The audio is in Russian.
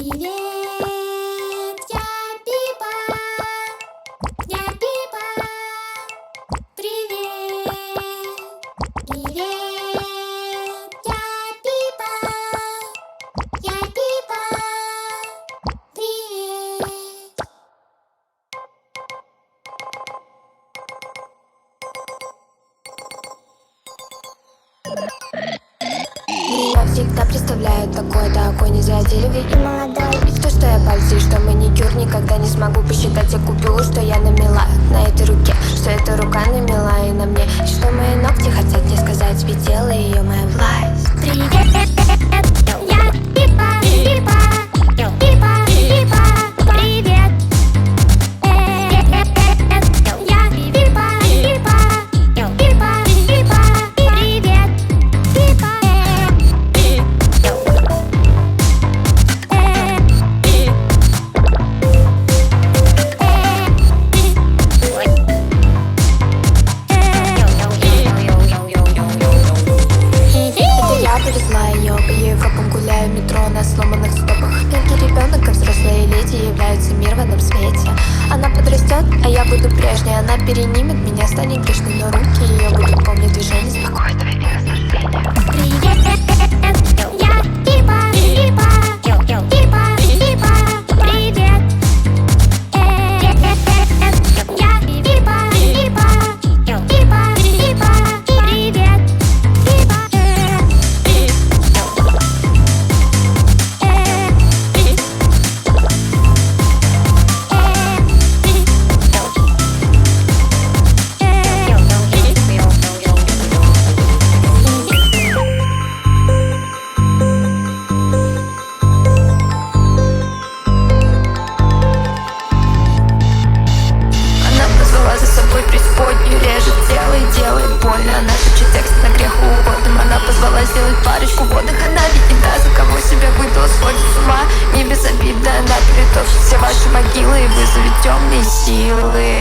Привет, я Пипа. Я Пипа. Привет. Привет, я Пипа. Я Пипа. Привет. Меня всегда представляют такой, нельзя делить и молодой. И то, что я пальцы, что маникюр, никогда не смогу посчитать все купюры, что я намела на этой руке, что эта рука намела и на мне, и что мои ногти хотят мне сказать, спетела ее моя власть. Привет, я Пипа. Пипа. Пипа. Пипа. Привет. Я Пипа. Пипа. Пипа. Пипа. Привет. Пипа. Это я привезла ее, по Европам гуляю в метро на сломанных стопах. Мелкий ребенок, как взрослые леди, являются мир в этом свете. Она подрастет, а я буду прежней. Она перенимет меня, станет грешной, но руки ее будут помнить движение спокойного и наслаждения. Привет, я Пипа. Пипа. Пипа. Пипа. Привет. Я Пипа. Пипа. Пипа. Пипа. Привет. Пипа. Она позвала за собой преисподнюю, режет тело и делает больно. Она шепчет текст на грех угодным. Она позвала сделать парочку водных. Она ведь не та, за кого себя выдала, сходит с ума. Не безобидна, она перетопчет все ваши могилы и вызовет темные силы.